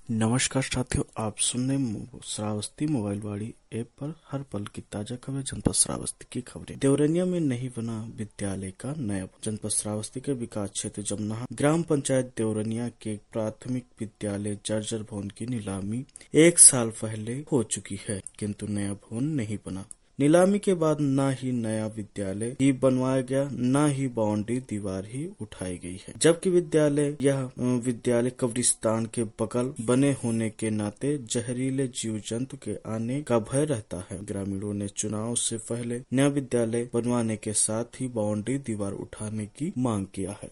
नमस्कार साथियों, आप सुन रहे श्रावस्ती मोबाइल वाड़ी ऐप पर हर पल की ताजा खबरें। जनपद श्रावस्ती की खबरें। देवरनिया में नहीं बना विद्यालय का नया। जनपद श्रावस्ती के विकास क्षेत्र जमनाहा ग्राम पंचायत देवरनिया के प्राथमिक विद्यालय जर्जर भवन की नीलामी 1 साल पहले हो चुकी है, किंतु नया भवन नहीं बना। नीलामी के बाद न ही नया विद्यालय ही बनवाया गया, न ही बाउंड्री दीवार ही उठाई गई है, जबकि विद्यालय कब्रिस्तान के बगल बने होने के नाते जहरीले जीव जंतु के आने का भय रहता है। ग्रामीणों ने चुनाव से पहले नया विद्यालय बनवाने के साथ ही बाउंड्री दीवार उठाने की मांग किया है।